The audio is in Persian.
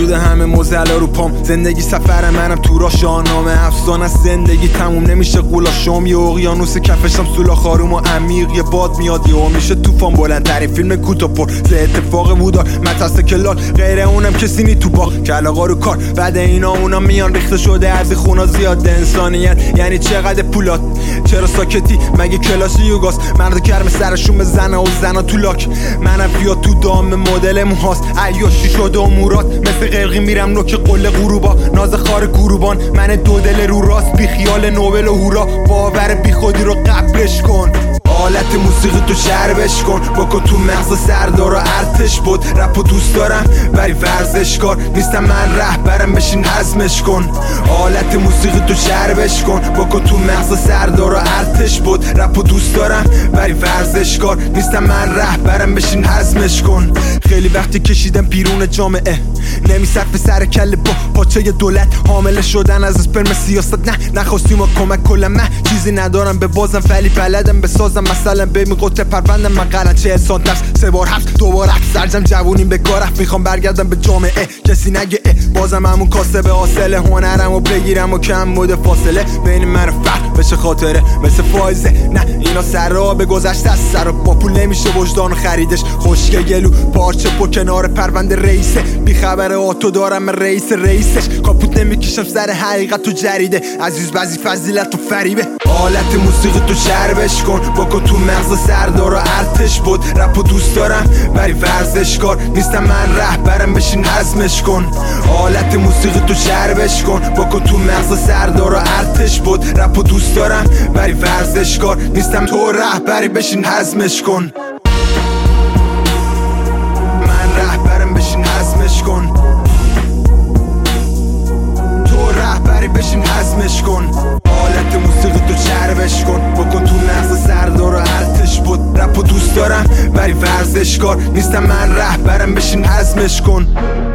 وجود همه موزلا رو پام. زندگی سفر منم تو راه شاهنامه افسانه است. زندگی تموم نمیشه قولا شام. یه اقیانوس کفشم سولاخ آروم و عمیق. یه باد میاد یهو میشه طوفان. بلندترین فیلم کوتاه پر ز اتفاق بودار متاسه کلال. غیر اونم کسی نی تو باغ کلاغا رو کار. بعد اینا اونا میان ریخته شده از خونا زیاد. انسانیت یعنی چقدر پولات؟ چرا ساکتی مگه کلاس یوگاست؟ مرد کرم سرشون بزنه و زنا تو لاک. منم بیا تو دام مدل موهاست. عیاشی شده امورات مثل قلقی میرم نوک قله غروبا. ناز خار گروبان من دو دل رو راست. بی خیال نوبل و هورا. باور بی خودی رو قبلش کن. حالت موسیقی تو شربش کن. بکن تو مغز سردار و ارتش بود. رپو دوست دارم ولی ورزشکار نیستم من رهبرم بشین حزمش کن. حالت موسیقی تو شربش کن. بکن تو مغز سردار و ارتش بود. رپو دوست دارم ولی ورزشکار نیستم من رهبرم بشین حزمش کن. خیلی وقتی کشیدم بیرون جامعه نمیصرف سر کله با پاچه دولت. حامله شدن از اسپرم سیاست نخواستیم و کمک کلم. من چیزی ندارم به بازم ولی بلدم بسازم. مثلا به می قطع پروندم من قرن 40 سانترس 3 بار هفت دوباره سرجم جوونیم به کارم. میخوام برگردم به جامعه کسی نگه بازم همون کاسب حاصله. هنرم و بگیرم و کم بوده فاصله بین من و فرق بشه خاطره مثل فایزه. نه اینا سر به گذشته از سر با پول نمیشه وجدان خریدش. خشک گلو پارچه پو کنار پرونده رئیسه. بی خبر آتو دارم رئیسش. کاپوت نمیکشم سر حقیقت تو جریده. عزیز بعضی فضیلت و فریبه. حالت موسیقی تو شربش کن. بکن تو مغز سردار و ارتش بود. رپو دوست دارم ولی ورزشکار نیستم من رهبرم بشین حزمش کن. حالت موسیقی تو شربش کن. بکن تو مغز سردار و ارتش بود. رپو دوست دارم ولی ورزشکار نیستم تو رهبری بشین حزمش کن. من رهبرم بشین حزمش کن. تو رهبری بشین حزمش کن. حالت موسیقی تو چربش کن. بکن تو مغز سردار و ارتش بود. رپو دوست دارم ولی ورزشکار نیستم من رهبرم بشین حزمش کن.